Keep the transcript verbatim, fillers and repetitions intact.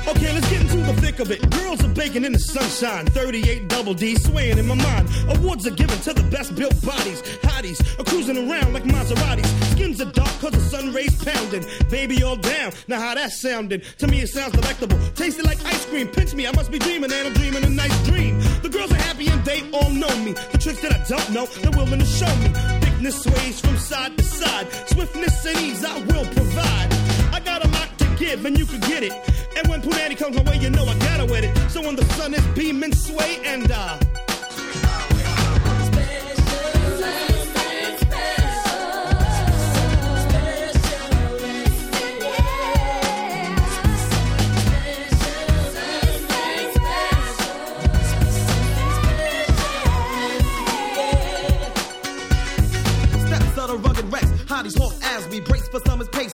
Okay, let's get into the thick of it. Girls are baking in the sunshine. thirty-eight double D swaying in my mind. Awards are given to the best built bodies. Hotties are cruising around like Maseratis. Skins are dark cause the sun rays pounding. Baby all down, now how that sounding? To me it sounds delectable. Tasted like ice cream. Pinch me, I must be dreaming and I'm dreaming a nice dream. The girls are happy and they all know me. The tricks that I don't know, they're willing to show me. Thickness sways from side to side. Swiftness and ease I will provide. I got a lot to give and you can get it. And when Punani comes my way, you know I gotta wet it. So when the sun is beaming, sway and uh Hotties hawk as we brace for summer's pace.